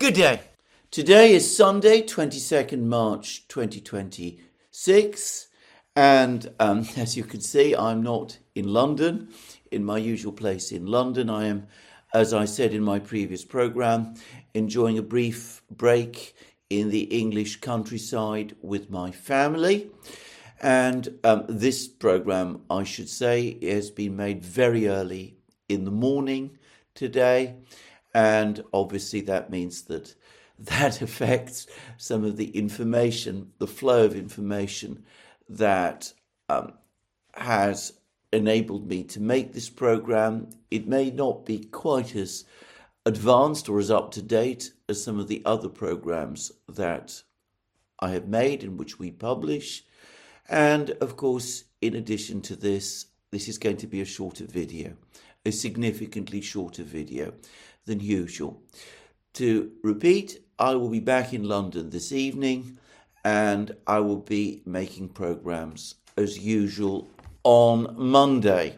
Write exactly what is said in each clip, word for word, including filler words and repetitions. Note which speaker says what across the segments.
Speaker 1: Good day. Today is Sunday, twenty-second March twenty twenty-six, and um, as you can see, I'm not in London, in my usual place in London. I am, as I said in my previous programme, enjoying a brief break in the English countryside with my family. And um, this programme, I should say, has been made very early in the morning today. And obviously that means that that affects some of the information, the flow of information that um, has enabled me to make this programme. It may not be quite as advanced or as up to date as some of the other programmes that I have made and which we publish. And of course, in addition to this, this is going to be a shorter video, a significantly shorter video than usual. To repeat, I will be back in London this evening and I will be making programmes as usual on Monday.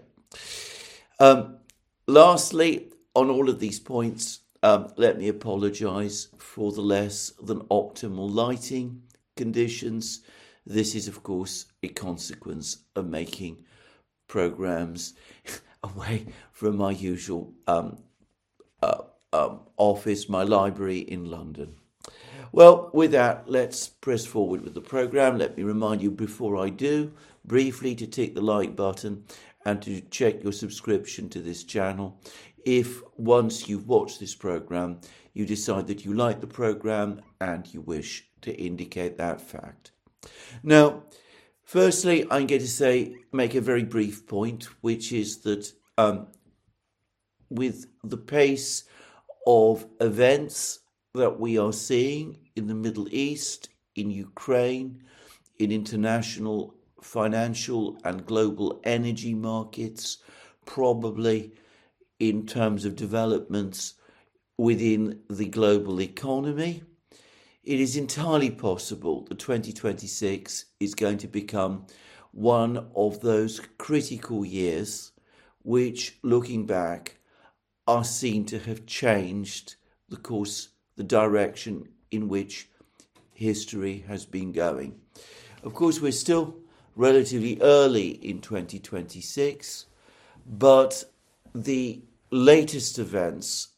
Speaker 1: Um, lastly, on all of these points, um, let me apologise for the less than optimal lighting conditions. This is, of course, a consequence of making programmes away from my usual um, uh, um, office, my library in London. Well, with that, let's press forward with the programme. Let me remind you before I do, briefly, to tick the like button and to check your subscription to this channel. If once you've watched this programme, you decide that you like the programme and you wish to indicate that fact. Now, firstly, I'm going to say, make a very brief point, which is that um, with the pace of events that we are seeing in the Middle East, in Ukraine, in international financial and global energy markets, probably in terms of developments within the global economy, it is entirely possible that twenty twenty-six is going to become one of those critical years which, looking back, are seen to have changed the course, the direction in which history has been going. Of course, we're still relatively early in twenty twenty-six, but the latest events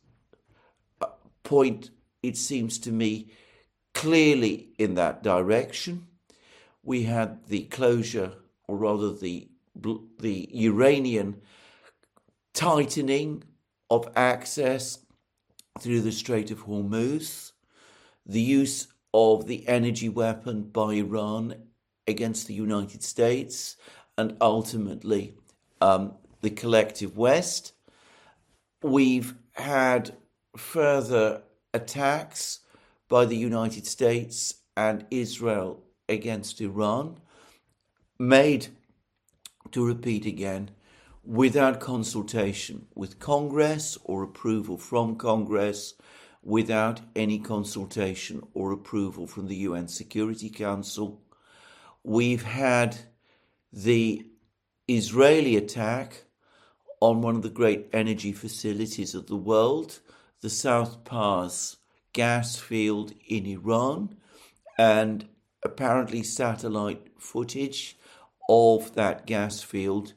Speaker 1: point, it seems to me, clearly in that direction. We had the closure, or rather the the Iranian tightening of access through the Strait of Hormuz, the use of the energy weapon by Iran against the United States, and ultimately um, the collective West. We've had further attacks by the United States and Israel against Iran, made, to repeat again, without consultation with Congress or approval from Congress, without any consultation or approval from the U N Security Council. We've had the Israeli attack on one of the great energy facilities of the world, the South Pars gas field in Iran, and apparently satellite footage of that gas field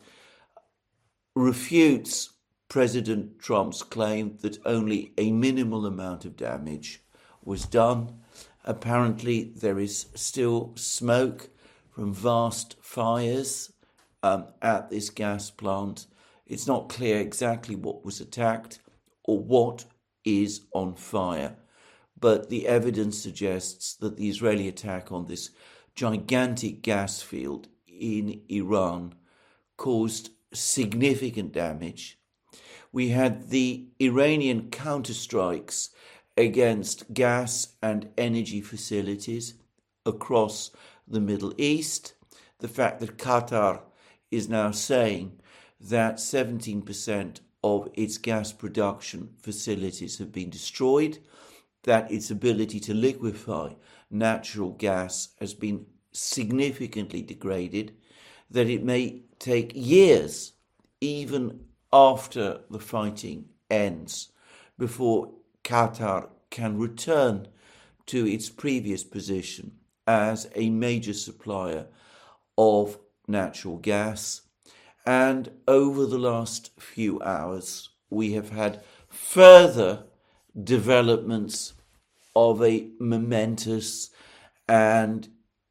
Speaker 1: refutes President Trump's claim that only a minimal amount of damage was done. Apparently there is still smoke from vast fires um, at this gas plant. It's not clear exactly what was attacked or what is on fire, but the evidence suggests that the Israeli attack on this gigantic gas field in Iran caused significant damage. We had the Iranian counterstrikes against gas and energy facilities across the Middle East. The fact that Qatar is now saying that seventeen percent of its gas production facilities have been destroyed, that its ability to liquefy natural gas has been significantly degraded, that it may take years, even after the fighting ends, before Qatar can return to its previous position as a major supplier of natural gas. And over the last few hours, we have had further developments of a momentous and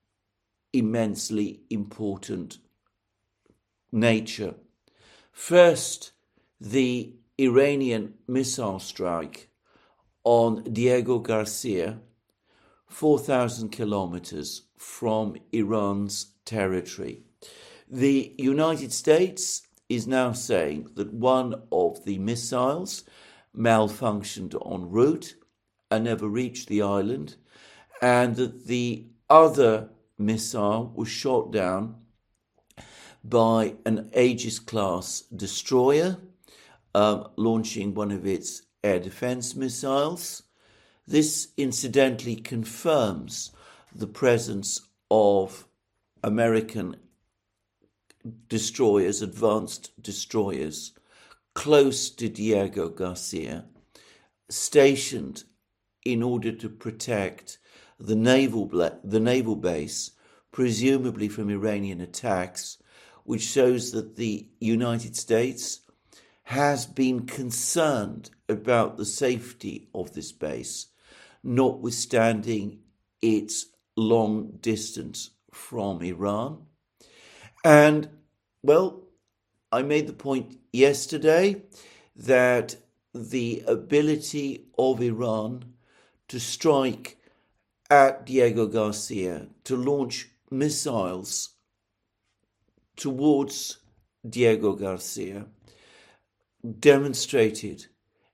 Speaker 1: immensely important nature. First, the Iranian missile strike on Diego Garcia, four thousand kilometers from Iran's territory. The United States is now saying that one of the missiles malfunctioned en route and never reached the island, and that the other missile was shot down by an Aegis-class destroyer um, launching one of its air defense missiles. This incidentally confirms the presence of American destroyers, advanced destroyers, close to Diego Garcia, stationed in order to protect the naval bla- the naval base, presumably from Iranian attacks, which shows that the United States has been concerned about the safety of this base, notwithstanding its long distance from Iran. And, well, I made the point yesterday that the ability of Iran to strike at Diego Garcia, to launch missiles towards Diego Garcia, demonstrated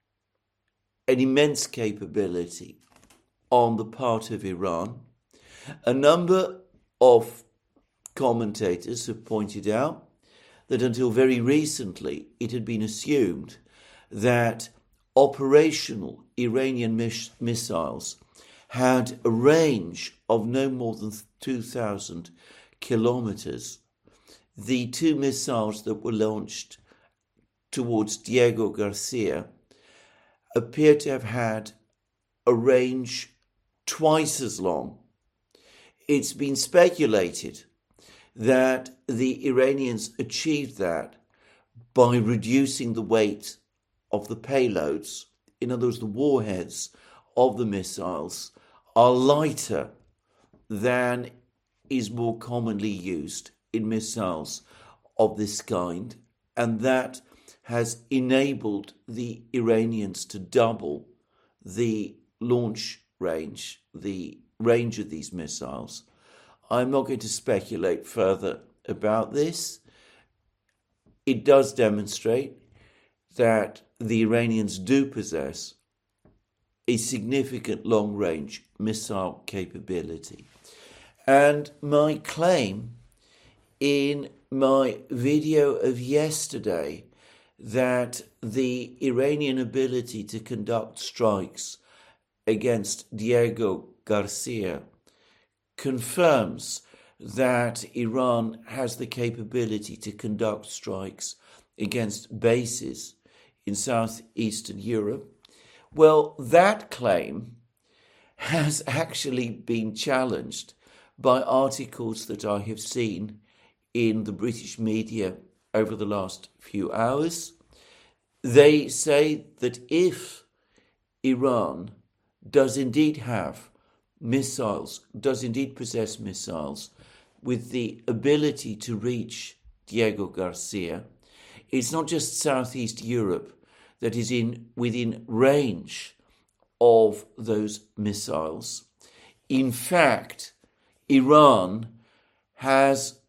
Speaker 1: an immense capability on the part of Iran. A number of commentators have pointed out that until very recently it had been assumed that operational Iranian miss- missiles had a range of no more than two thousand kilometers. The two missiles that were launched towards Diego Garcia appear to have had a range twice as long. It's been speculated that the Iranians achieved that by reducing the weight of the payloads. In other words, the warheads of the missiles are lighter than is more commonly used in missiles of this kind, and that has enabled the Iranians to double the launch range, the range of these missiles. I'm not going to speculate further about this. It does demonstrate that the Iranians do possess a significant long-range missile capability. And my claim in my video of yesterday that the Iranian ability to conduct strikes against Diego Garcia confirms that Iran has the capability to conduct strikes against bases in southeastern Europe. Well, that claim has actually been challenged by articles that I have seen in the British media over the last few hours. They say that if Iran does indeed have missiles, does indeed possess missiles with the ability to reach Diego Garcia, it's not just Southeast Europe that is in within range of those missiles. In fact, Iran has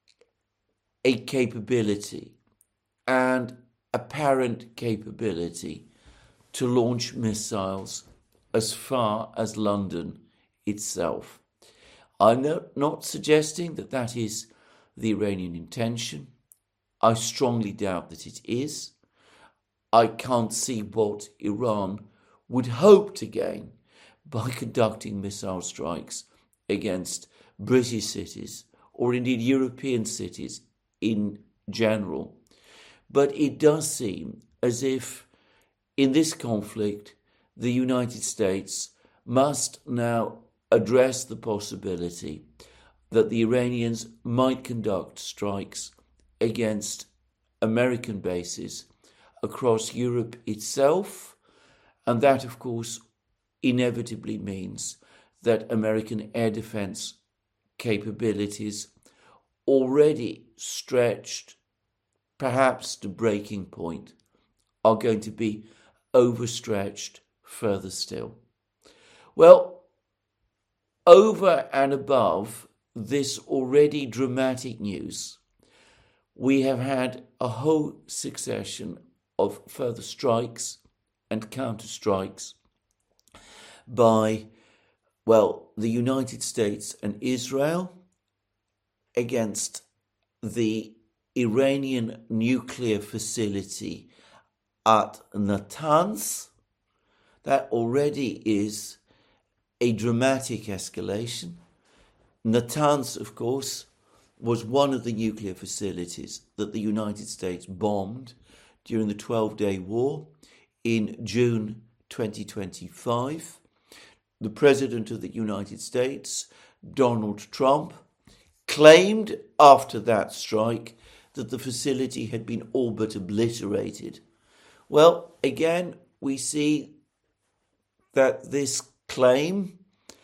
Speaker 1: a capability and apparent capability to launch missiles as far as London itself. I'm not, not suggesting that that is the Iranian intention. I strongly doubt that it is. I can't see what Iran would hope to gain by conducting missile strikes against British cities or indeed European cities in general. But it does seem as if in this conflict the United States must now address the possibility that the Iranians might conduct strikes against American bases across Europe itself, and that, of course, inevitably means that American air defense capabilities, already stretched perhaps to breaking point, are going to be overstretched further still. Well, over and above this already dramatic news, we have had a whole succession of further strikes and counter-strikes by, well, the United States and Israel against the Iranian nuclear facility at Natanz. That already is a dramatic escalation. Natanz, of course, was one of the nuclear facilities that the United States bombed during the twelve-day war in June twenty twenty-five. The President of the United States, Donald Trump, claimed after that strike that the facility had been all but obliterated. Well, again, we see that this claim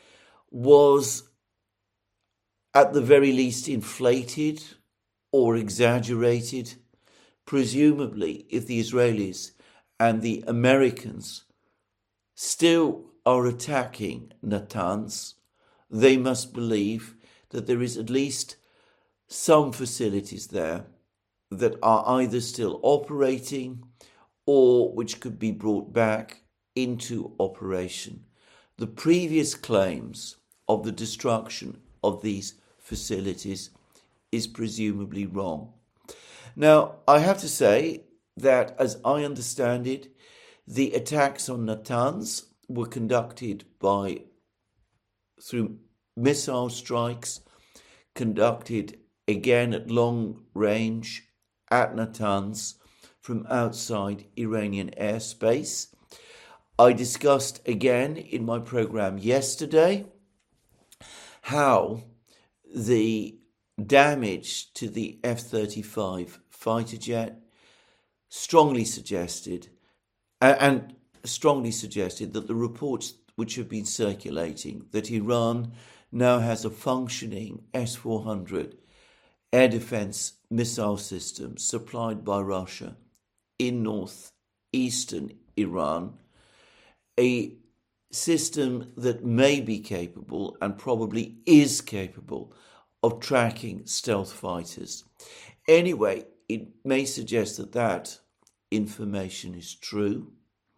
Speaker 1: was at the very least inflated or exaggerated. Presumably, if the Israelis and the Americans still are attacking Natanz, they must believe that there is at least some facilities there that are either still operating or which could be brought back into operation. The previous claims of the destruction of these facilities is presumably wrong. Now, I have to say that, as I understand it, the attacks on Natanz were conducted by through missile strikes conducted again at long range at Natanz from outside Iranian airspace. I discussed again in my program yesterday how the damage to the F thirty-five fighter jet strongly suggested and strongly suggested that the reports which have been circulating that Iran now has a functioning S four hundred air defense missile system supplied by Russia in northeastern Iran, a system that may be capable and probably is capable of tracking stealth fighters. Anyway, it may suggest that that information is true,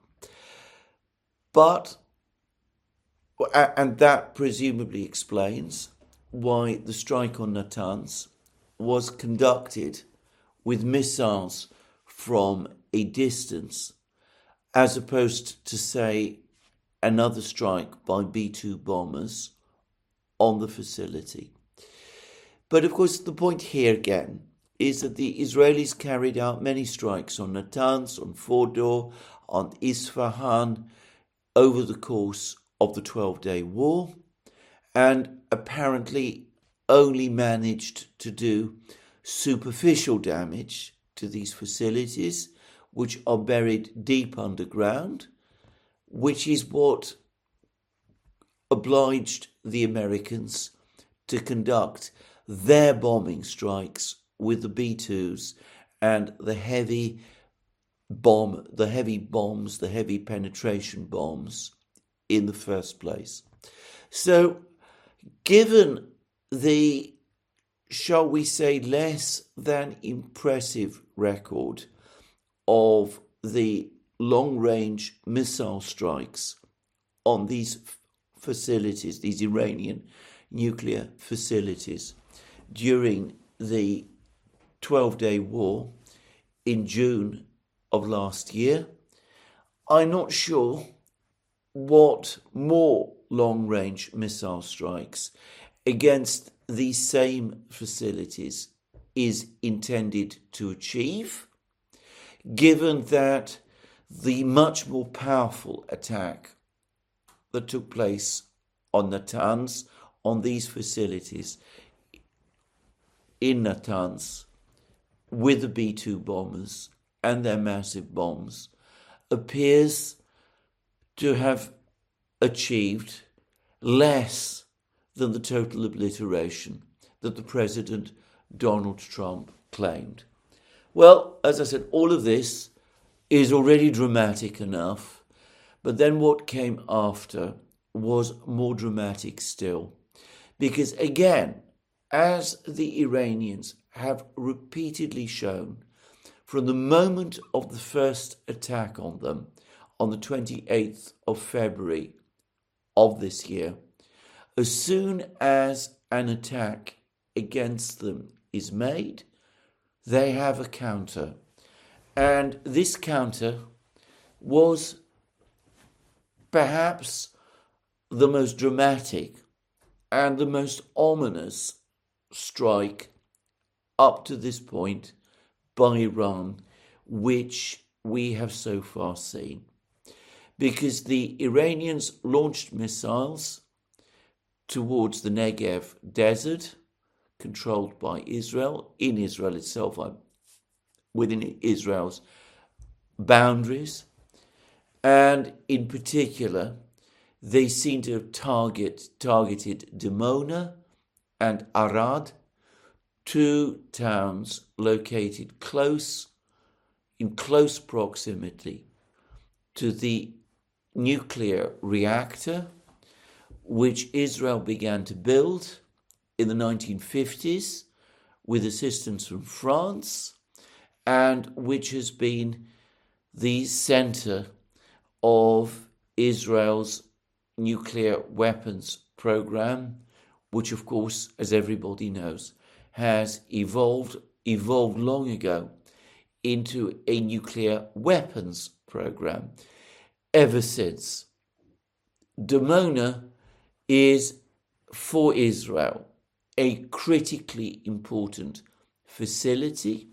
Speaker 1: but and that presumably explains why the strike on Natanz was conducted with missiles from a distance, as opposed to, say, another strike by B two bombers on the facility. But of course, the point here again is that the Israelis carried out many strikes on Natanz, on Fordow, on Isfahan over the course of the twelve-day war, and apparently only managed to do superficial damage to these facilities, which are buried deep underground, which is what obliged the Americans to conduct their bombing strikes with the B twos and the heavy bomb, the heavy bombs, the heavy penetration bombs in the first place. So, given the, shall we say, less than impressive record of the long-range missile strikes on these facilities, these Iranian nuclear facilities, during the twelve-day war in June of last year, I'm not sure what more long-range missile strikes against these same facilities is intended to achieve, given that the much more powerful attack that took place on Natanz, on these facilities in Natanz, with the B two bombers and their massive bombs, appears to have achieved less than the total obliteration that the President Donald Trump claimed. Well, as I said, all of this is already dramatic enough, but then what came after was more dramatic still. Because again, as the Iranians have repeatedly shown, from the moment of the first attack on them on the twenty-eighth of February of this year, as soon as an attack against them is made, they have a counter. And this counter was perhaps the most dramatic and the most ominous strike up to this point by Iran, which we have so far seen. Because the Iranians launched missiles towards the Negev desert, controlled by Israel, in Israel itself, within Israel's boundaries. And in particular, they seem to have target, targeted Dimona and Arad, two towns located close, in close proximity to the nuclear reactor, which Israel began to build in the nineteen fifties with assistance from France, and which has been the center of Israel's nuclear weapons program, which of course, as everybody knows, has evolved, evolved long ago into a nuclear weapons program ever since. Dimona is, for Israel, a critically important facility.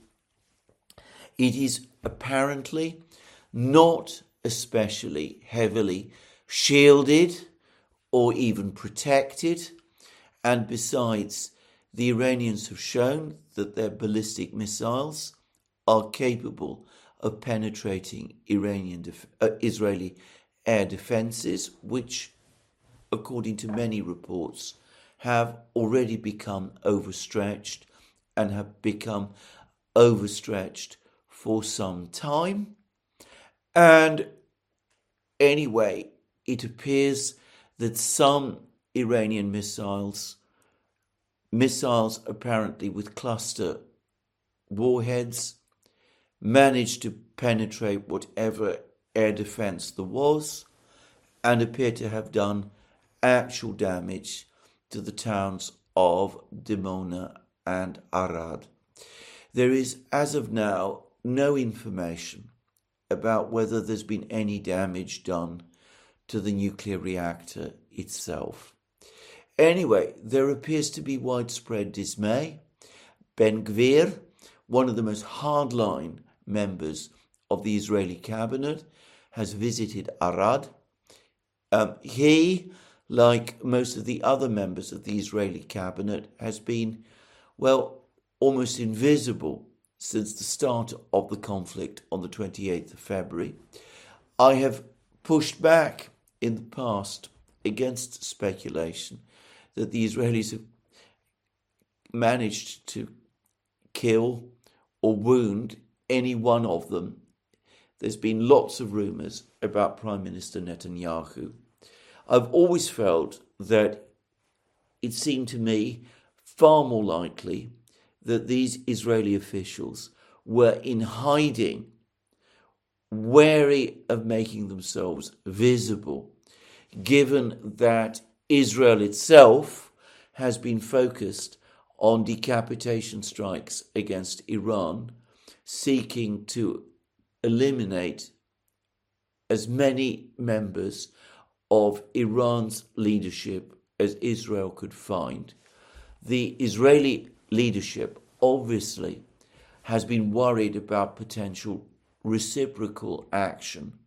Speaker 1: It is apparently not especially heavily shielded or even protected, and besides, the Iranians have shown that their ballistic missiles are capable of penetrating Iranian def- uh, Israeli air defenses, which, according to many reports, have already become overstretched and have become overstretched for some time. And anyway, it appears that some Iranian missiles, missiles apparently with cluster warheads, managed to penetrate whatever air defense there was and appear to have done actual damage to the towns of Dimona and Arad. There is, as of now, no information about whether there's been any damage done to the nuclear reactor itself. Anyway, there appears to be widespread dismay. Ben-Gvir, one of the most hardline members of the Israeli cabinet, has visited Arad. Um, he, like most of the other members of the Israeli cabinet, has been, well, almost invisible since the start of the conflict on the twenty-eighth of February. I have pushed back in the past against speculation that the Israelis have managed to kill or wound any one of them. There's been lots of rumours about Prime Minister Netanyahu. I've always felt that it seemed to me far more likely that these Israeli officials were in hiding, wary of making themselves visible, given that Israel itself has been focused on decapitation strikes against Iran, seeking to eliminate as many members of Iran's leadership as Israel could find. The Israeli leadership obviously has been worried about potential reciprocal action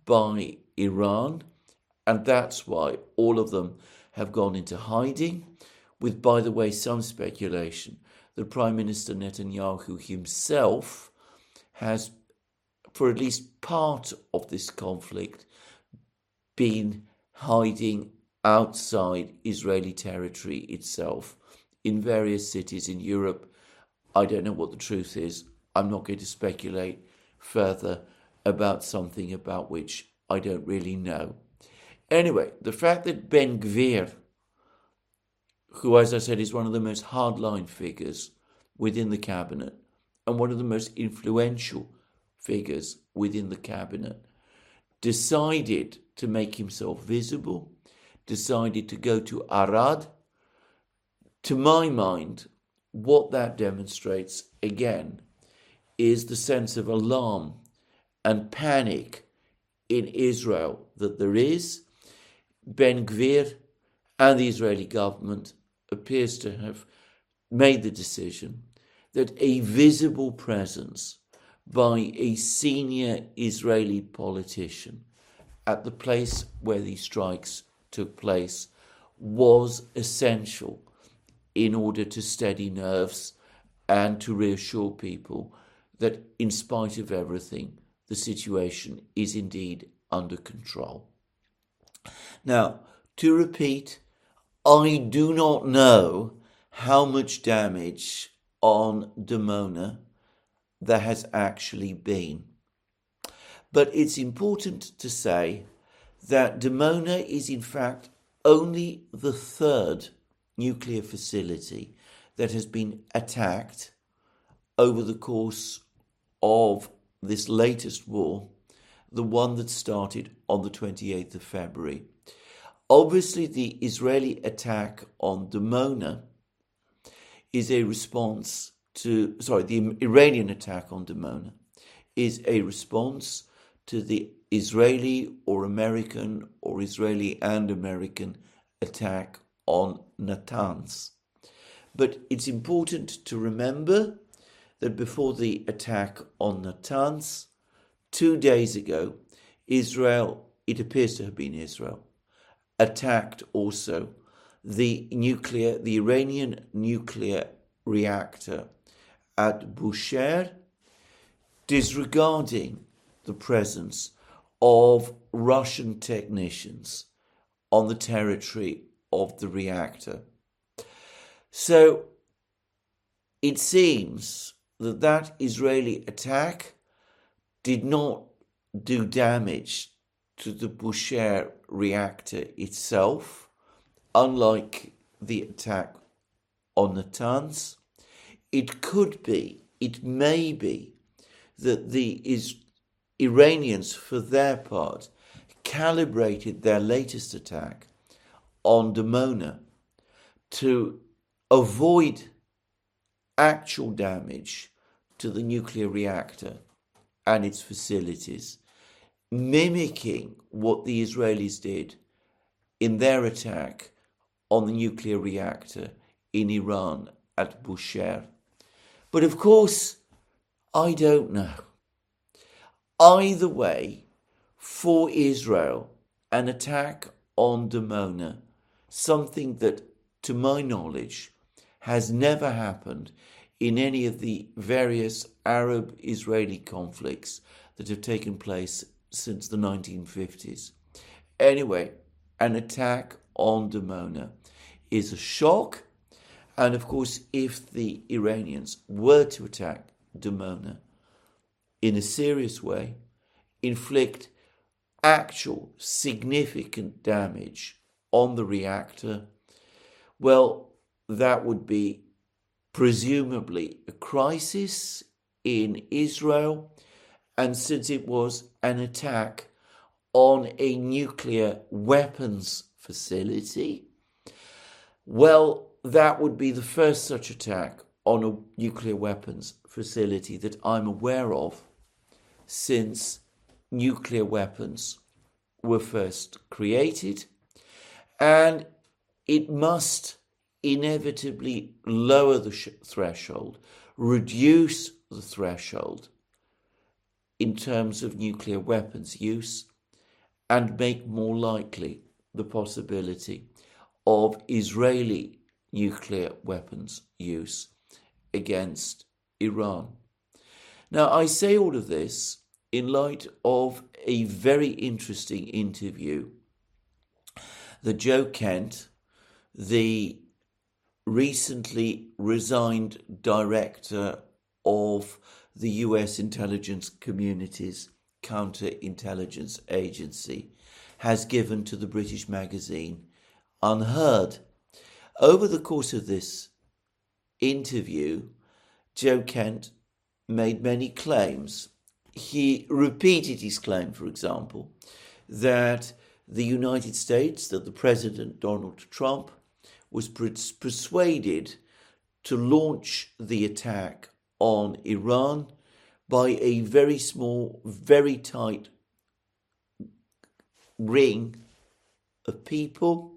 Speaker 1: by Iran, and that's why all of them have gone into hiding, with, by the way, some speculation that Prime Minister Netanyahu himself has, for at least part of this conflict, been hiding outside Israeli territory itself in various cities in Europe. I don't know what the truth is. I'm not going to speculate further about something about which I don't really know. Anyway, the fact that Ben Gvir, who, as I said, is one of the most hardline figures within the cabinet and one of the most influential figures within the cabinet, decided to make himself visible, decided to go to Arad, to my mind, what that demonstrates, again, is the sense of alarm and panic in Israel that there is. Ben Gvir and the Israeli government appears to have made the decision that a visible presence by a senior Israeli politician at the place where these strikes took place was essential in order to steady nerves and to reassure people that in spite of everything, the situation is indeed under control. Now, to repeat, I do not know how much damage on Dimona there has actually been. But it's important to say that Dimona is in fact only the third nuclear facility that has been attacked over the course of this latest war, the one that started on the twenty-eighth of February. Obviously, the Israeli attack on Dimona is a response to, sorry, the Iranian attack on Dimona is a response to the Israeli or American or Israeli and American attack on Natanz. But it's important to remember that before the attack on Natanz, two days ago, Israel, it appears to have been Israel, attacked also the nuclear, the Iranian nuclear reactor at Bushehr, disregarding the presence of Russian technicians on the territory of the reactor. So it seems that that Israeli attack did not do damage to the Bushehr reactor itself, unlike the attack on Natanz. It could be, it may be, that the is- Iranians, for their part, calibrated their latest attack on Dimona to avoid actual damage to the nuclear reactor and its facilities, mimicking what the Israelis did in their attack on the nuclear reactor in Iran at Bushehr. But of course, I don't know. Either way, for Israel, an attack on Dimona, something that, to my knowledge, has never happened in any of the various Arab-Israeli conflicts that have taken place since the nineteen fifties. Anyway, an attack on Dimona is a shock. And of course, if the Iranians were to attack Dimona in a serious way, inflict actual significant damage on the reactor, well, that would be presumably a crisis in Israel. And since it was an attack on a nuclear weapons facility, well, that would be the first such attack on a nuclear weapons facility that I'm aware of since nuclear weapons were first created. And it must inevitably lower the sh- threshold, reduce the threshold in terms of nuclear weapons use. and make more likely the possibility of Israeli nuclear weapons use against Iran. Now, I say all of this in light of a very interesting interview that Joe Kent, the recently resigned director of the U S intelligence community's counterintelligence agency, has given to the British magazine Unheard. Over the course of this interview, Joe Kent made many claims. He repeated his claim, for example, that the United States, that the President Donald Trump was persuaded to launch the attack on Iran by a very small, very tight ring of people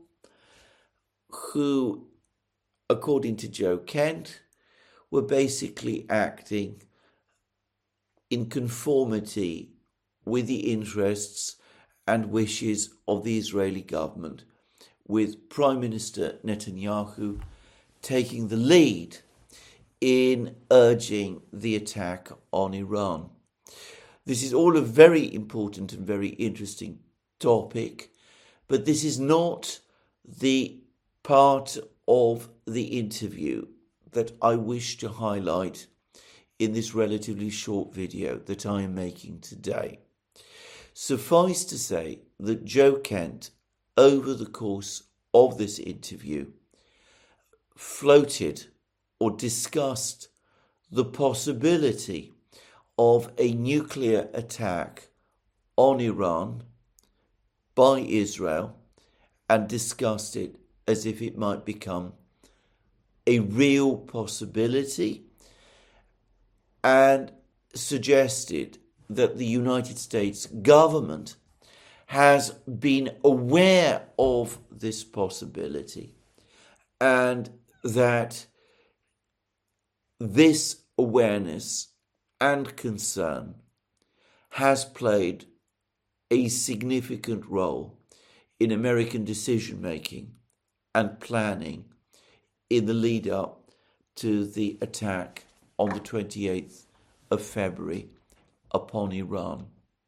Speaker 1: who, according to Joe Kent, were basically acting in conformity with the interests and wishes of the Israeli government, with Prime Minister Netanyahu taking the lead in urging the attack on Iran. This is all a very important and very interesting topic, but this is not the part of the interview that I wish to highlight in this relatively short video that I am making today. Suffice to say that Joe Kent, over the course of this interview, floated or discussed the possibility of a nuclear attack on Iran by Israel, and discussed it as if it might become a real possibility, and suggested that the United States government has been aware of this possibility, and that this awareness and concern has played a significant role in American decision-making and planning in the lead up to the attack on the twenty-eighth of February upon Iran.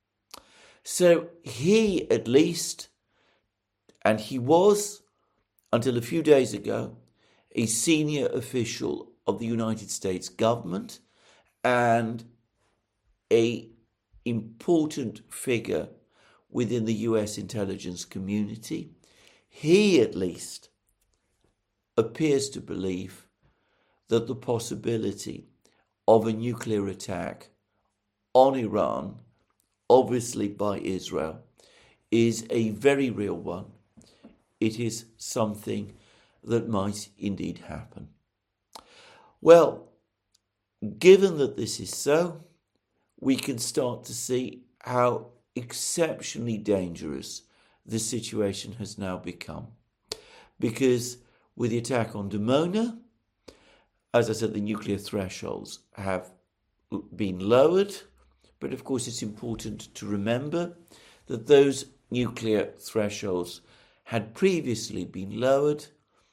Speaker 1: So he, at least, and he was, until a few days ago, a senior official of the United States government and a important figure within the U S intelligence community. He, at least, appears to believe that the possibility of a nuclear attack on Iran, obviously by Israel, is a very real one. It is something that might indeed happen. Well, given that this is so, we can start to see how exceptionally dangerous the situation has now become. Because with the attack on Dimona, as I said, the nuclear thresholds have been lowered, but of course it's important to remember that those nuclear thresholds had previously been lowered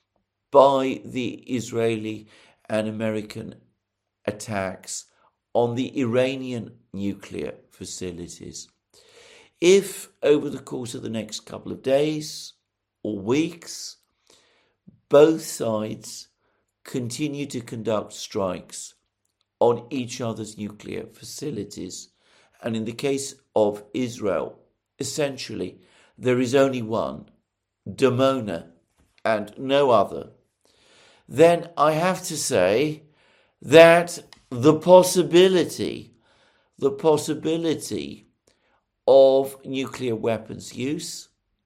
Speaker 1: by the Israeli and American attacks on the Iranian nuclear facilities. If over the course of the next couple of days or weeks, both sides continue to conduct strikes on each other's nuclear facilities, and in the case of Israel, essentially there is only one, Dimona, and no other, then I have to say that the possibility, the possibility of nuclear weapons use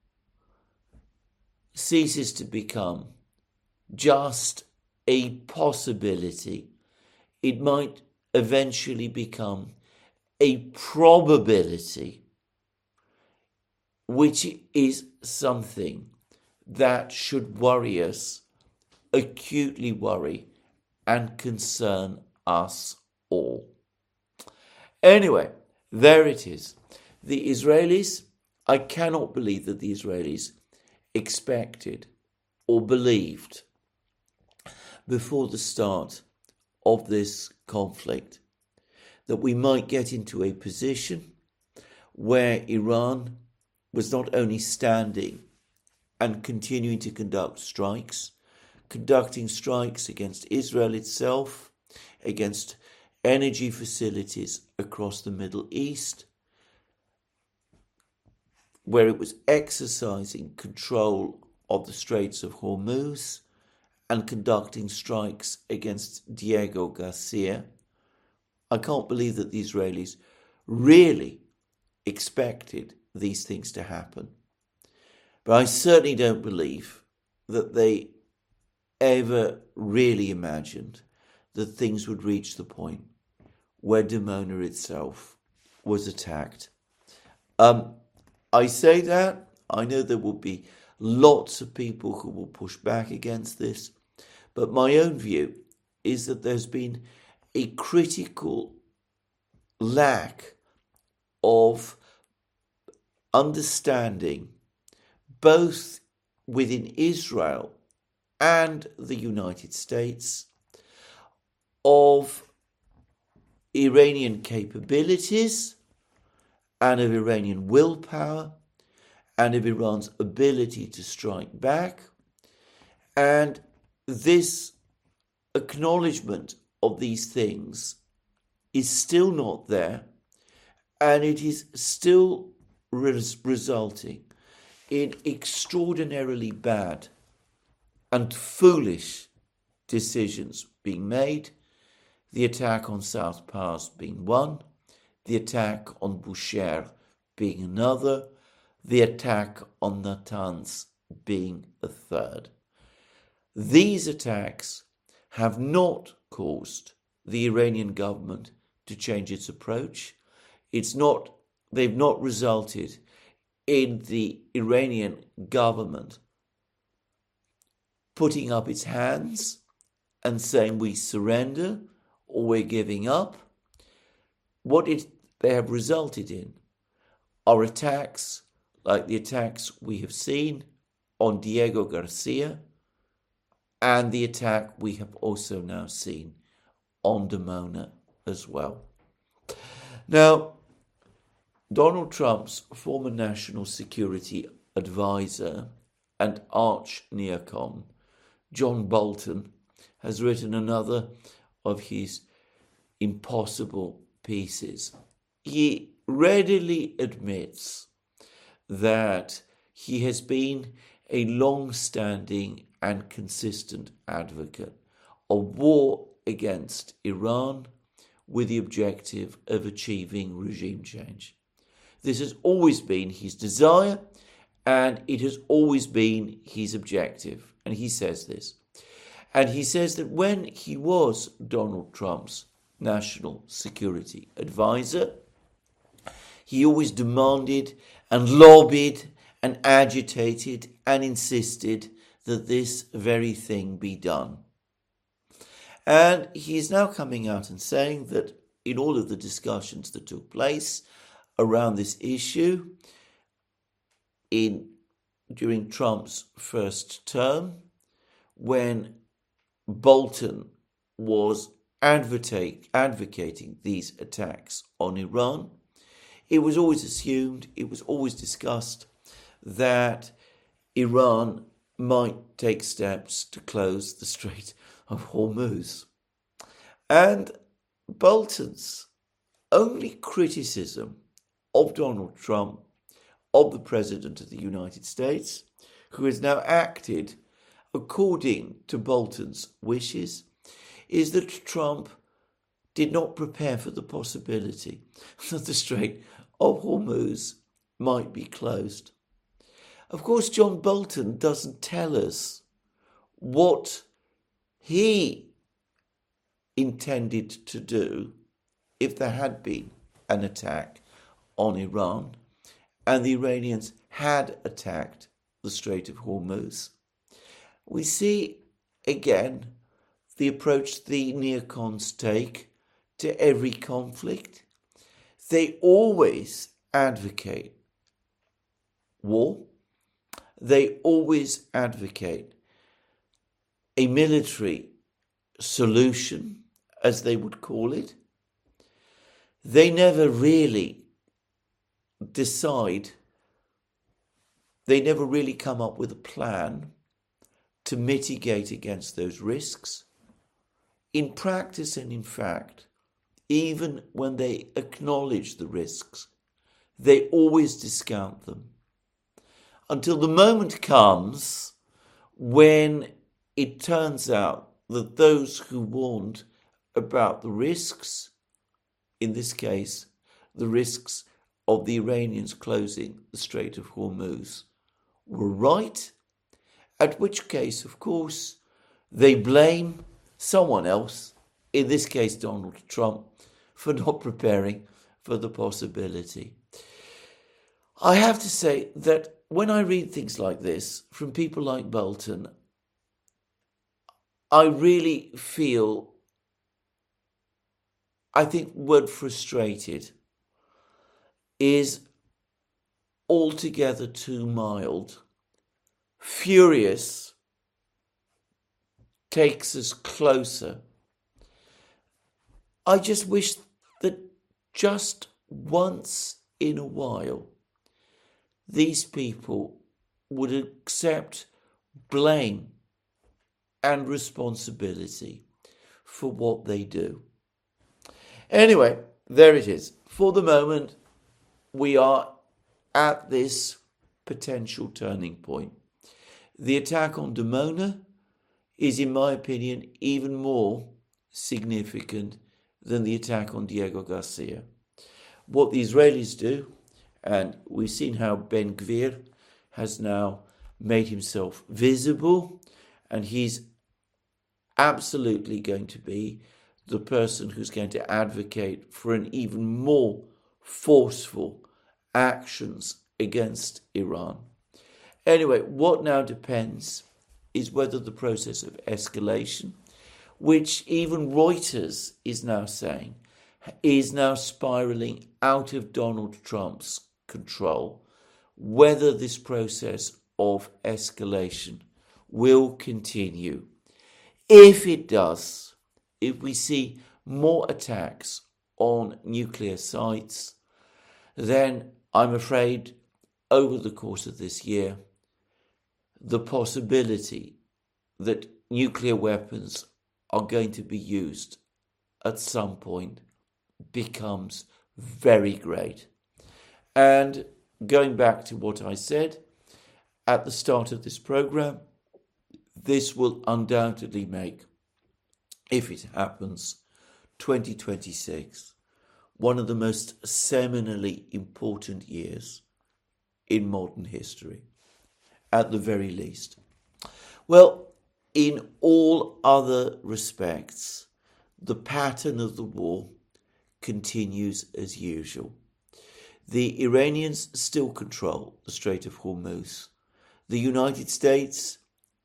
Speaker 1: ceases to become just a possibility. It might eventually become a probability, which is something that should worry us, acutely worry and concern us all. Anyway, there it is. The Israelis I cannot believe that the Israelis expected or believed before the start of this conflict that we might get into a position where Iran was not only standing and continuing to conduct strikes, conducting strikes against Israel itself, against energy facilities across the Middle East, where it was exercising control of the Straits of Hormuz and conducting strikes against Diego Garcia. I can't believe that the Israelis really expected these things to happen. But I certainly don't believe that they ever really imagined that things would reach the point where Dimona itself was attacked. Um, I say that, I know there will be lots of people who will push back against this, but my own view is that there's been a critical lack of understanding both within Israel and the United States of Iranian capabilities and of Iranian willpower and of Iran's ability to strike back. And this acknowledgement of these things is still not there, and it is still res- resulting in extraordinarily bad and foolish decisions being made. The attack on South Pars being one, the attack on Bushehr being another, the attack on Natanz being a third. These attacks have not caused the Iranian government to change its approach. It's not, they've not resulted in the Iranian government putting up its hands and saying we surrender or we're giving up. What it, they have resulted in are attacks like the attacks we have seen on Diego Garcia and the attack we have also now seen on Dimona as well. Now, Donald Trump's former national security advisor and arch neocon, John Bolton, has written another of his impossible pieces. He readily admits that he has been a long-standing and consistent advocate of war against Iran with the objective of achieving regime change. This has always been his desire, and it has always been his objective. And he says this. And he says that when he was Donald Trump's national security advisor, he always demanded and lobbied and agitated and insisted that this very thing be done. And he is now coming out and saying that in all of the discussions that took place around this issue in during Trump's first term, when Bolton was advocate, advocating these attacks on Iran, it was always assumed, it was always discussed that Iran might take steps to close the Strait of Hormuz. And Bolton's only criticism of Donald Trump, of the President of the United States, who has now acted according to Bolton's wishes, is that Trump did not prepare for the possibility that the Strait of Hormuz might be closed. Of course, John Bolton doesn't tell us what he intended to do if there had been an attack on Iran and the Iranians had attacked the Strait of Hormuz. We see again the approach the neocons take to every conflict. They always advocate war. They always advocate a military solution, as they would call it. They never really decide, they never really come up with a plan to mitigate against those risks. In practice and in fact, even when they acknowledge the risks, they always discount them. Until the moment comes when it turns out that those who warned about the risks, in this case, the risks of the Iranians closing the Strait of Hormuz, were right, at which case, of course, they blame someone else, in this case Donald Trump, for not preparing for the possibility. I have to say that when I read things like this from people like Bolton, I really feel, I think the word frustrated is altogether too mild. Furious takes us closer. I just wish that just once in a while, these people would accept blame and responsibility for what they do. Anyway, there it is. For the moment, we are at this potential turning point. The attack on Dimona is, in my opinion, even more significant than the attack on Diego Garcia. What the Israelis do, and we've seen how Ben Gvir has now made himself visible, and he's absolutely going to be the person who's going to advocate for an even more forceful actions against Iran. Anyway, what now depends is whether the process of escalation, which even Reuters is now saying, is now spiraling out of Donald Trump's control, whether this process of escalation will continue. If it does, if we see more attacks on nuclear sites, then I'm afraid over the course of this year, the possibility that nuclear weapons are going to be used at some point becomes very great. And going back to what I said at the start of this program, this will undoubtedly make, if it happens, twenty twenty-six one of the most seminally important years in modern history, at the very least. Well, in all other respects, the pattern of the war continues as usual. The Iranians still control the Strait of Hormuz. The United States,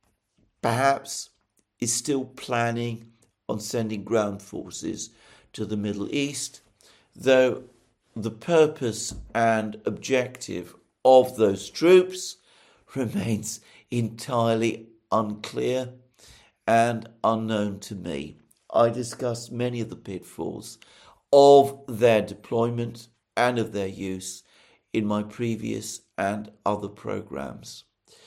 Speaker 1: perhaps, is still planning on sending ground forces to the Middle East, though the purpose and objective of those troops remains entirely unclear and unknown to me. I discussed many of the pitfalls of their deployment and of their use in my previous and other programs.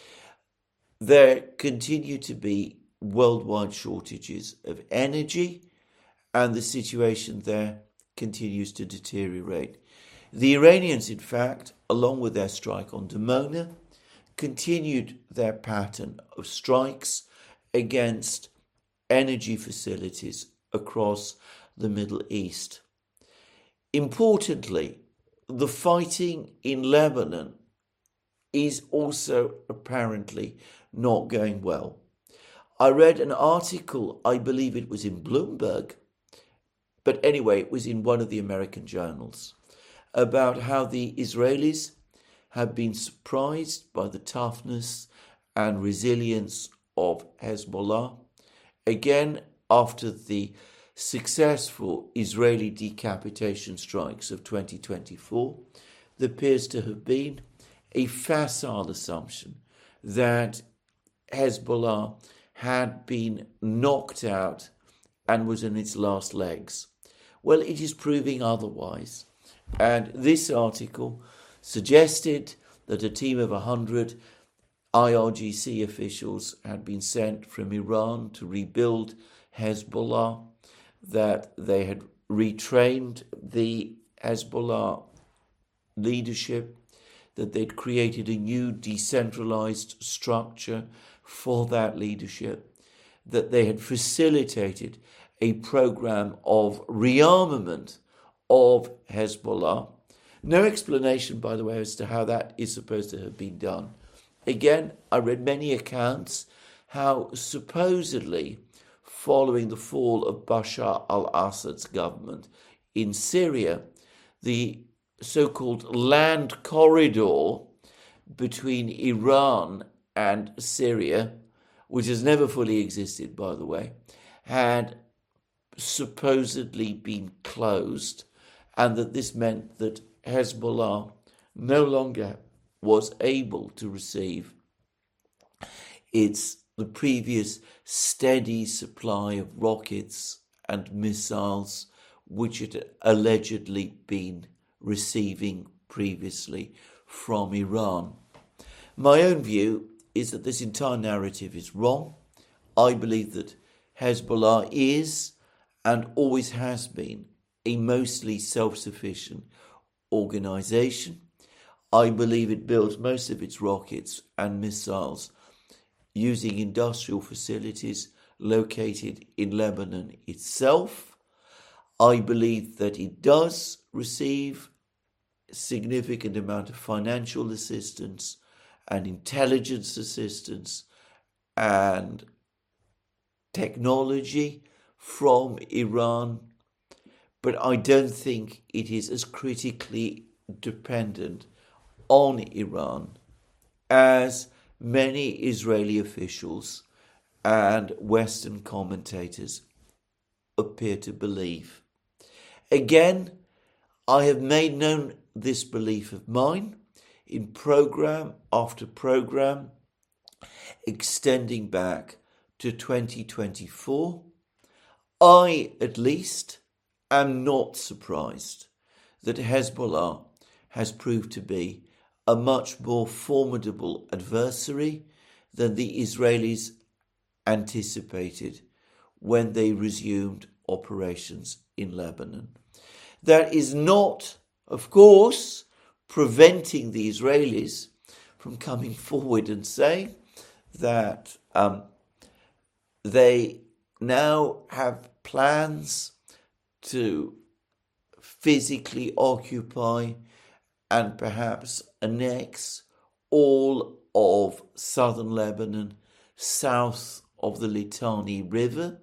Speaker 1: There continue to be worldwide shortages of energy, and the situation there continues to deteriorate. The Iranians, in fact, along with their strike on Dimona, continued their pattern of strikes against energy facilities across the Middle East. Importantly, the fighting in Lebanon is also apparently not going well. I read an article, I believe it was in Bloomberg, but anyway, it was in one of the American journals, about how the Israelis have been surprised by the toughness and resilience of Hezbollah. Again, after the successful Israeli decapitation strikes of twenty twenty-four, there appears to have been a facile assumption that Hezbollah had been knocked out and was in its last legs. Well, it is proving otherwise. And this article suggested that a team of one hundred I R G C officials had been sent from Iran to rebuild Hezbollah, that they had retrained the Hezbollah leadership, that they'd created a new decentralized structure for that leadership, that they had facilitated a program of rearmament of Hezbollah. No explanation, by the way, as to how that is supposed to have been done. Again, I read many accounts how supposedly following the fall of Bashar al-Assad's government in Syria, the so-called land corridor between Iran and Syria, which has never fully existed, by the way, had supposedly been closed, and that this meant that Hezbollah no longer was able to receive its the previous steady supply of rockets and missiles which it had allegedly been receiving previously from Iran. My own view is that this entire narrative is wrong. I believe that Hezbollah is and always has been a mostly self-sufficient organization. I believe it builds most of its rockets and missiles using industrial facilities located in Lebanon itself. I believe that it does receive a significant amount of financial assistance and intelligence assistance and technology from Iran, but I don't think it is as critically dependent on Iran as many Israeli officials and Western commentators appear to believe. Again, I have made known this belief of mine in program after program, extending back to twenty twenty-four. I, at least, am not surprised that Hezbollah has proved to be a much more formidable adversary than the Israelis anticipated when they resumed operations in Lebanon. That is not, of course, preventing the Israelis from coming forward and saying that um, they now have plans to physically occupy and perhaps annex all of southern Lebanon, south of the Litani River.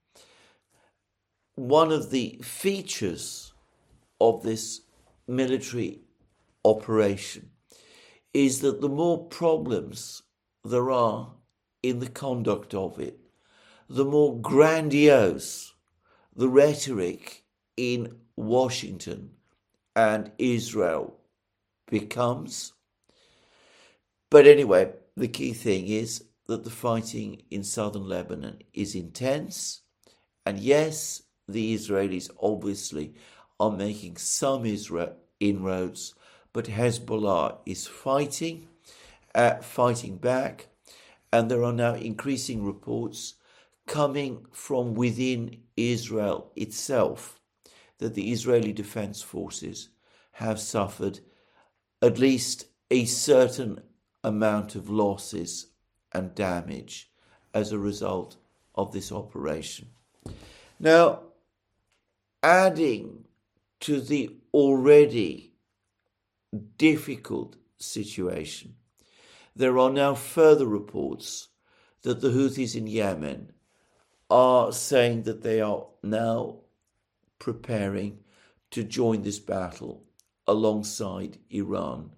Speaker 1: One of the features of this military operation is that the more problems there are in the conduct of it, the more grandiose the rhetoric in Washington and Israel becomes. But anyway, the key thing is that the fighting in southern Lebanon is intense. And yes, the Israelis obviously are making some Israel inroads, but Hezbollah is fighting, uh, fighting back. And there are now increasing reports coming from within Israel itself that the Israeli Defense Forces have suffered at least a certain amount of losses and damage as a result of this operation. Now, adding to the already difficult situation, there are now further reports that the Houthis in Yemen are saying that they are now preparing to join this battle alongside Iran.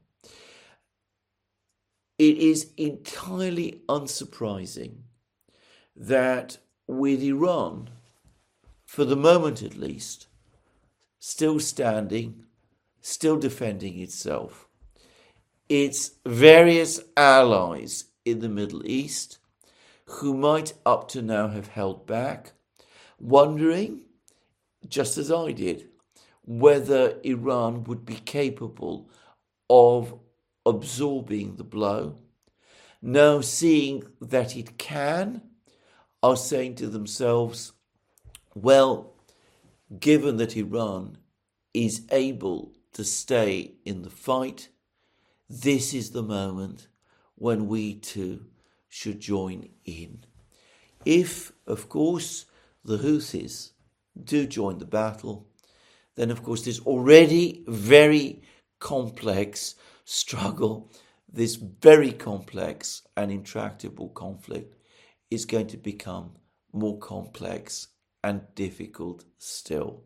Speaker 1: It is entirely unsurprising that with Iran, for the moment at least, still standing, still defending itself, its various allies in the Middle East, who might up to now have held back, wondering, just as I did, whether Iran would be capable of absorbing the blow. Now seeing that it can, are saying to themselves, well, given that Iran is able to stay in the fight, this is the moment when we too should join in. If, of course, the Houthis do join the battle, then of course this already very complex struggle, this very complex and intractable conflict is going to become more complex and difficult still.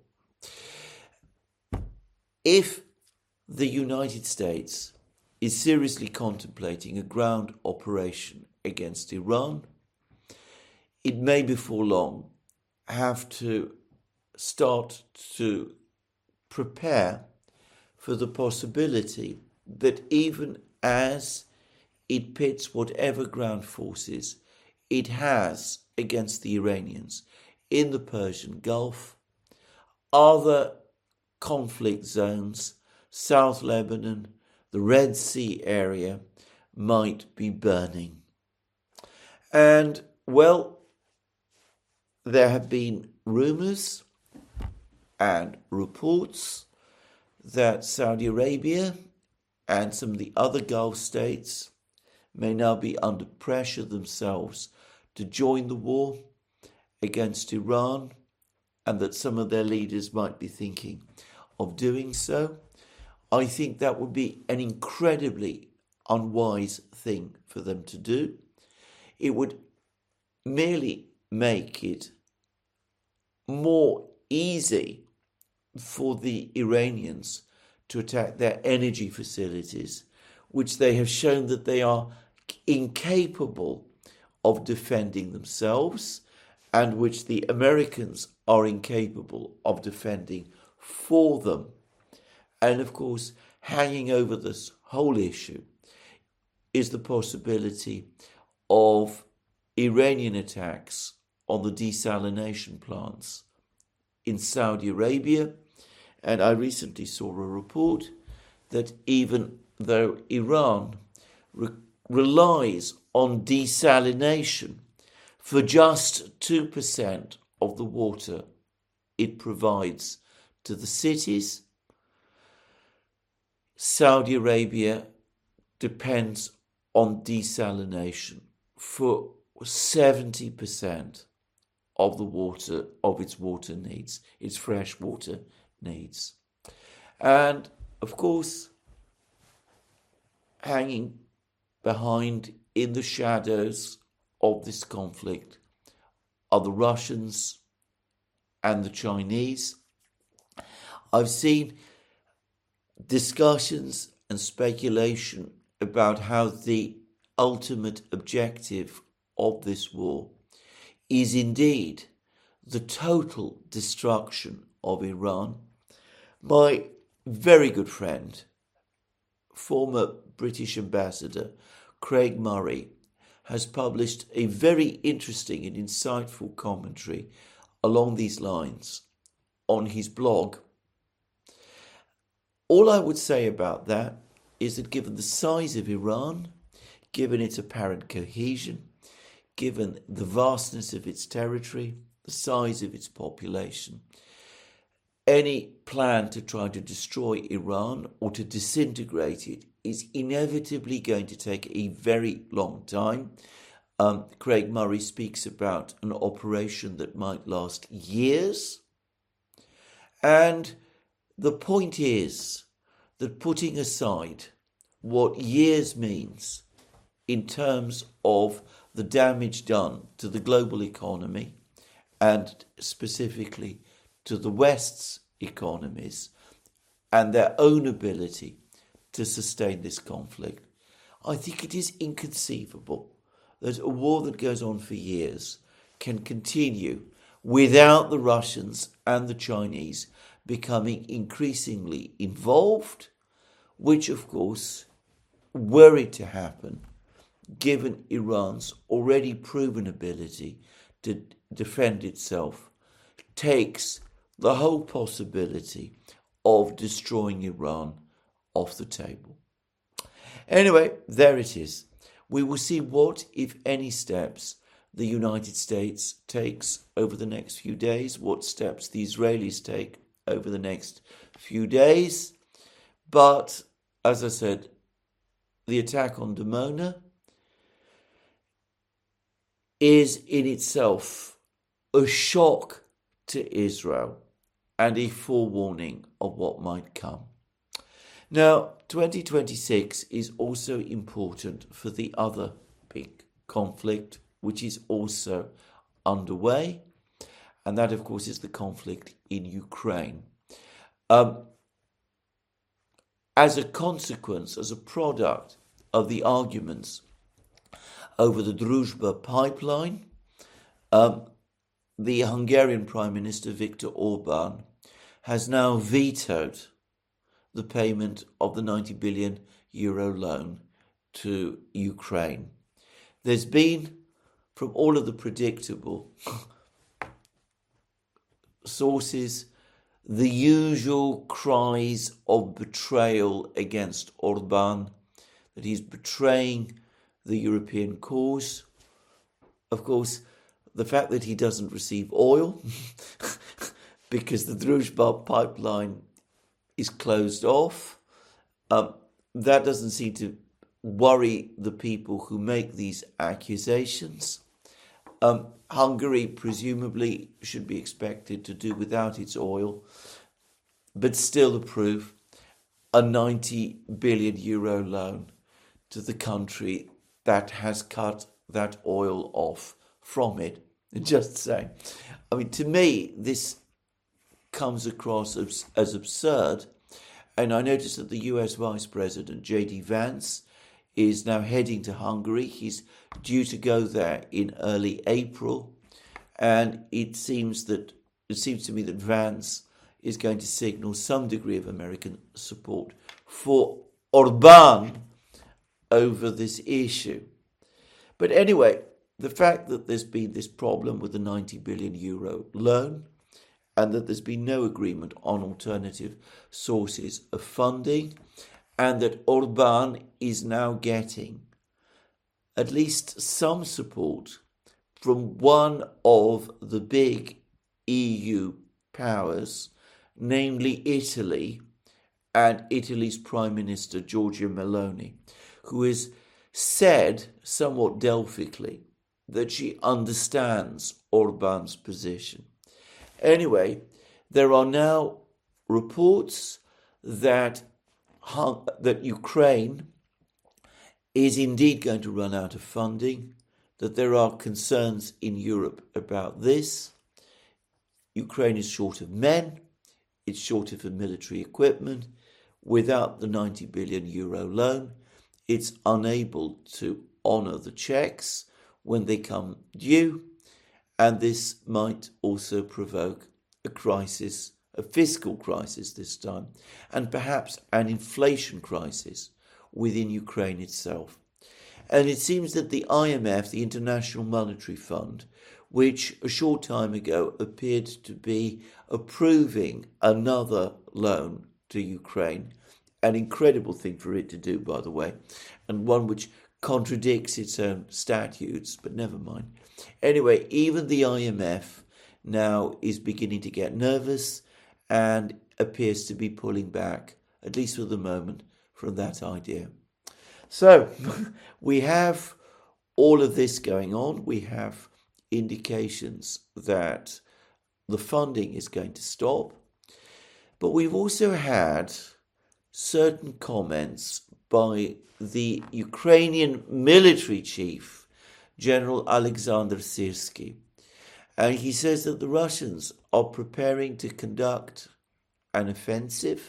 Speaker 1: If the United States is seriously contemplating a ground operation against Iran, it may before long have to start to prepare for the possibility that even as it pits whatever ground forces it has against the Iranians in the Persian Gulf, other conflict zones, South Lebanon, the Red Sea area, might be burning. And, well, there have been rumours and reports that Saudi Arabia and some of the other Gulf states may now be under pressure themselves to join the war against Iran, and that some of their leaders might be thinking of doing so. I think that would be an incredibly unwise thing for them to do. It would merely make it more easy for the Iranians to attack their energy facilities, which they have shown that they are incapable of defending themselves, and which the Americans are incapable of defending for them. And of course, hanging over this whole issue is the possibility of Iranian attacks on the desalination plants in Saudi Arabia. And I recently saw a report that even though Iran re- relies on desalination for just two percent of the water it provides to the cities, Saudi Arabia depends on desalination for seventy percent of the water, of its water needs, its fresh water needs. And of course, hanging behind in the shadows of this conflict are the Russians and the Chinese. I've seen discussions and speculation about how the ultimate objective of this war is indeed the total destruction of Iran. My very good friend, former British ambassador Craig Murray, has published a very interesting and insightful commentary along these lines on his blog. All I would say about that is that given the size of Iran, given its apparent cohesion, given the vastness of its territory, the size of its population, any plan to try to destroy Iran or to disintegrate it is inevitably going to take a very long time. Um, Craig Murray speaks about an operation that might last years. And the point is that putting aside what years means in terms of the damage done to the global economy and specifically to the West's economies and their own ability to sustain this conflict, I think it is inconceivable that a war that goes on for years can continue without the Russians and the Chinese becoming increasingly involved, which of course were it to happen, given Iran's already proven ability to defend itself, takes the whole possibility of destroying Iran off the table. Anyway, there it is. We will see what, if any, steps the United States takes over the next few days, what steps the Israelis take over the next few days. But, as I said, the attack on Dimona is in itself a shock to Israel and a forewarning of what might come. Now, twenty twenty-six is also important for the other big conflict, which is also underway, and that, of course, is the conflict in Ukraine. Um, as a consequence, as a product of the arguments over the Druzhba pipeline, um, the Hungarian Prime Minister Viktor Orban has now vetoed the payment of the ninety billion euro loan to Ukraine. There's been, from all of the predictable sources, the usual cries of betrayal against Orban, that he's betraying the European cause. Of course, the fact that he doesn't receive oil because the Druzhba pipeline is closed off, um, that doesn't seem to worry the people who make these accusations. Um, Hungary presumably should be expected to do without its oil, but still approve a ninety billion euro loan to the country that has cut that oil off from it. Just saying. I mean, to me, this comes across as, as absurd. And I noticed that the U S Vice President, J D Vance, is now heading to Hungary. He's due to go there in early April. And it seems that it seems to me that Vance is going to signal some degree of American support for Orban over this issue. But anyway, the fact that there's been this problem with the ninety billion euro loan and that there's been no agreement on alternative sources of funding, and that Orban is now getting at least some support from one of the big E U powers, namely Italy, and Italy's Prime Minister Giorgia Meloni, who has said somewhat Delphically that she understands Orban's position. Anyway, there are now reports that that Ukraine is indeed going to run out of funding, that there are concerns in Europe about this. Ukraine is short of men, it's short of military equipment. Without the ninety billion euro loan, it's unable to honour the checks when they come due, and this might also provoke a crisis, a fiscal crisis this time, and perhaps an inflation crisis within Ukraine itself. And it seems that the I M F, the International Monetary Fund, which a short time ago appeared to be approving another loan to Ukraine, an incredible thing for it to do, by the way, and one which contradicts its own statutes, but never mind. Anyway, even the I M F now is beginning to get nervous and appears to be pulling back, at least for the moment, from that idea. So, we have all of this going on. We have indications that the funding is going to stop. But we've also had certain comments by the Ukrainian military chief, General Alexander Syrsky. And he says that the Russians are preparing to conduct an offensive.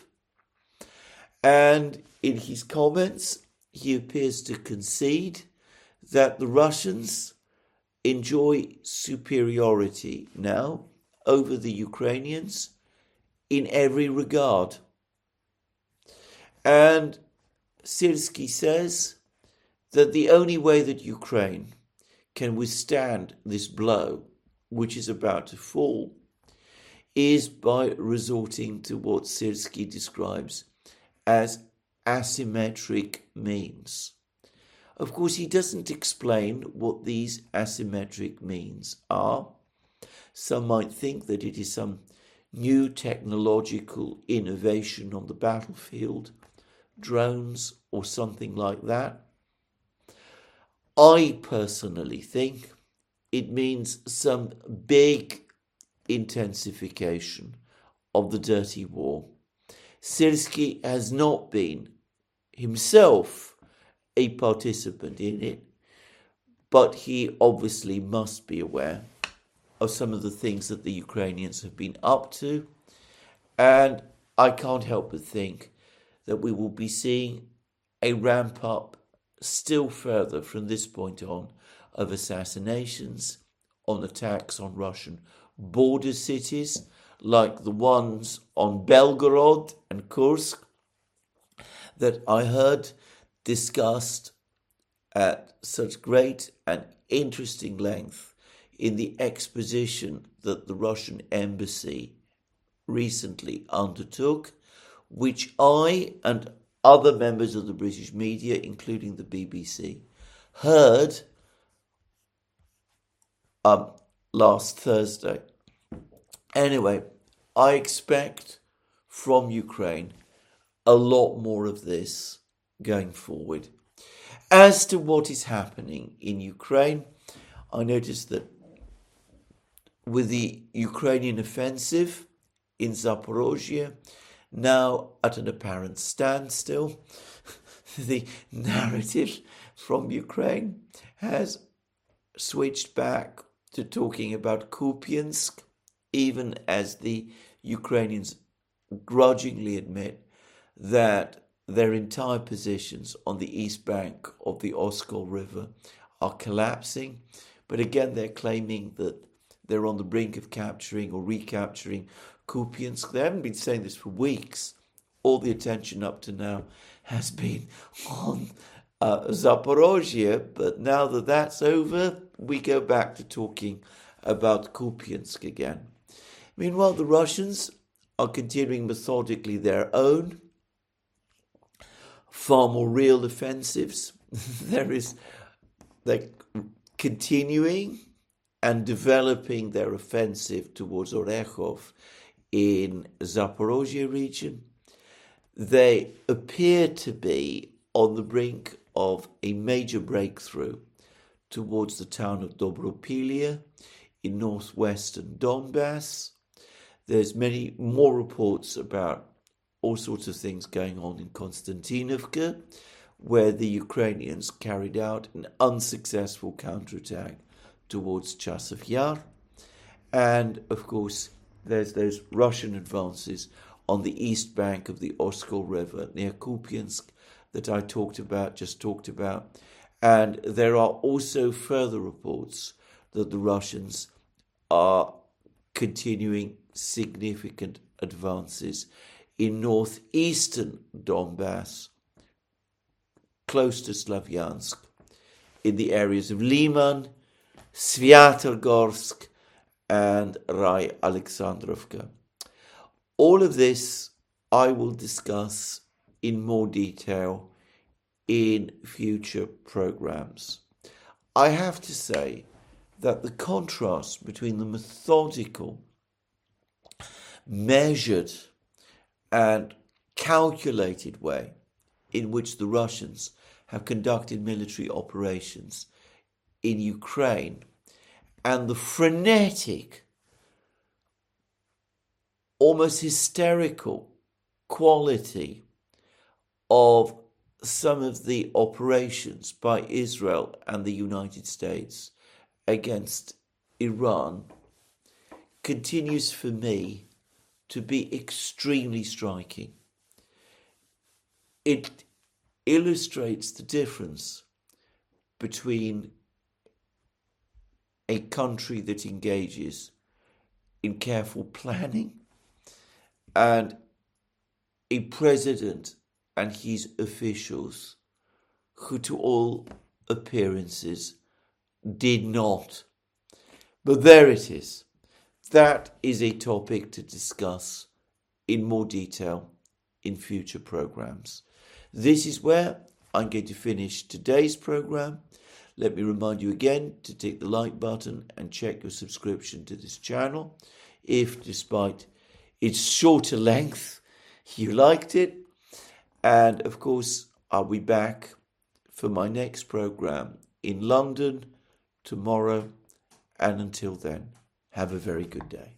Speaker 1: And in his comments, he appears to concede that the Russians enjoy superiority now over the Ukrainians in every regard. And Syrskyi says that the only way that Ukraine can withstand this blow, which is about to fall, is by resorting to what Syrskyi describes as asymmetric means. Of course, he doesn't explain what these asymmetric means are. Some might think that it is some new technological innovation on the battlefield, drones or something like that. I personally think it means some big intensification of the dirty war. Syrskyi has not been himself a participant in it, but he obviously must be aware of some of the things that the Ukrainians have been up to, and I can't help but think that we will be seeing a ramp up still further from this point on of assassinations, on attacks on Russian border cities like the ones on Belgorod and Kursk that I heard discussed at such great and interesting length in the exposition that the Russian embassy recently undertook, which I and other members of the British media, including the B B C, heard um, last Thursday. Anyway, I expect from Ukraine a lot more of this going forward. As to what is happening in Ukraine, I noticed that with the Ukrainian offensive in Zaporozhye now at an apparent standstill, the narrative from Ukraine has switched back to talking about Kupiansk, even as the Ukrainians grudgingly admit that their entire positions on the east bank of the Oskol River are collapsing. But again, they're claiming that they're on the brink of capturing or recapturing Kupiansk. They haven't been saying this for weeks. All the attention up to now has been on uh, Zaporozhye, but now that that's over, we go back to talking about Kupiansk again. Meanwhile, the Russians are continuing methodically their own, far more real offensives. there is, they're continuing and developing their offensive towards Orekhov in Zaporozhye region. They appear to be on the brink of a major breakthrough towards the town of Dobropilye in northwestern Donbass. There's many more reports about all sorts of things going on in Konstantinovka, where the Ukrainians carried out an unsuccessful counterattack towards Chasiv Yar. And, of course, there's those Russian advances on the east bank of the Oskol River near Kupiansk that I talked about, just talked about. And there are also further reports that the Russians are continuing significant advances in northeastern Donbass, close to Slavyansk, in the areas of Liman, Sviatogorsk, and Rai Alexandrovka. All of this I will discuss in more detail in future programs. I have to say that the contrast between the methodical, measured, and calculated way in which the Russians have conducted military operations in Ukraine and the frenetic, almost hysterical quality of some of the operations by Israel and the United States against Iran continues for me to be extremely striking. It illustrates the difference between a country that engages in careful planning and a president and his officials, who to all appearances did not. But there it is. That is a topic to discuss in more detail in future programs. This is where I'm going to finish today's program. Let me remind you again to tick the like button and check your subscription to this channel. If, despite its shorter length, you liked it. And of course, I'll be back for my next program in London tomorrow. And until then, have a very good day.